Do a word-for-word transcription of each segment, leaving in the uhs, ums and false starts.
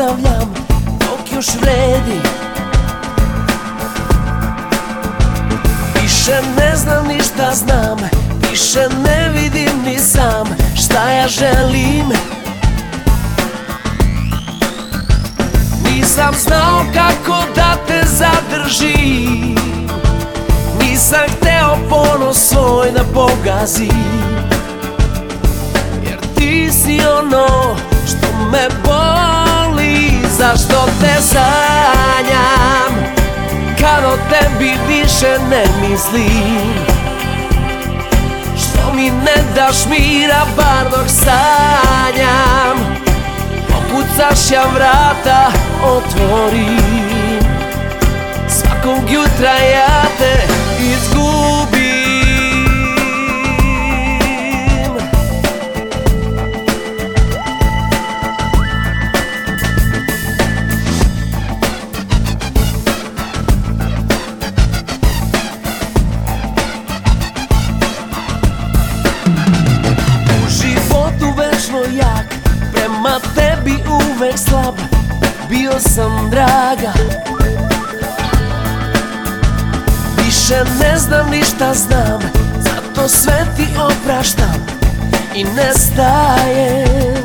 ostavljam dok još vredi. Više ne znam ni šta znam, više ne vidim ni sam šta ja želim. Nisam znao kako da te zadržim, nisam hteo ponos svoj da pogazim, jer ti si ono što me boli. Zašto te sanjam kad o tebi više ne mislim? Što mi ne daš mira bar dok sanjam? Pokucaš, ja vrata otvorim, svakog jutra ja te izgubim. U životu večno jak, prema tebi uvek slab, bio sam draga. Više ne znam ni šta znam, zato sve ti opraštam i nestajem.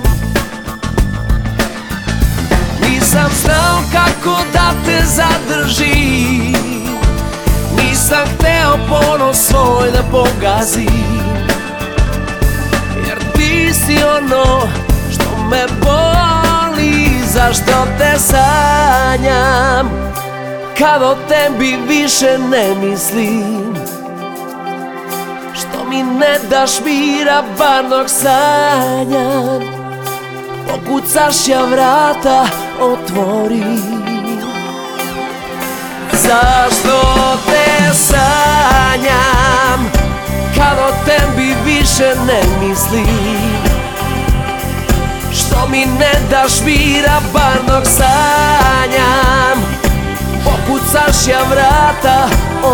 Nisam znao kako da te zadržim, nisam hteo ponos svoj da pogazim, jer ti si ono što me boli. Zašto te sanjam kad o tebi više ne mislim? Što mi ne daš mira bar dok sanjam? Pokucaš, ja vrata otvorim. Zašto te sanjam kad o tebi više ne mislim? Što mi ne daš mira bar dok sanjam? Pokucaš, ja vrata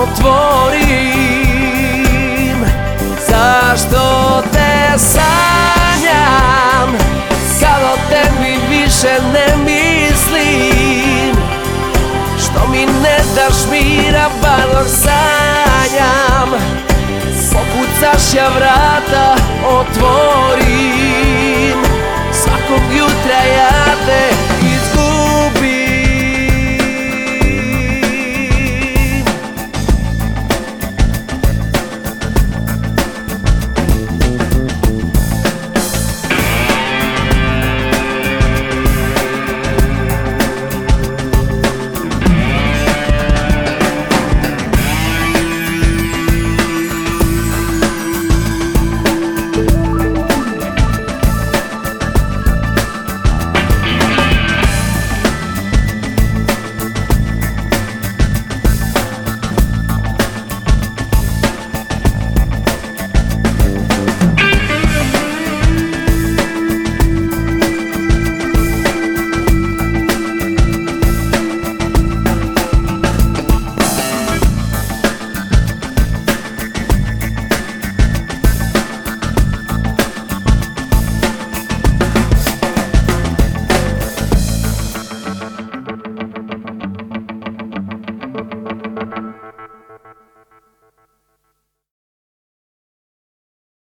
otvorim. Zašto te sanjam kad o tebi više ne mislim? Što mi ne daš mira bar dok sanjam? Pokucaš, ja vrata otvorim.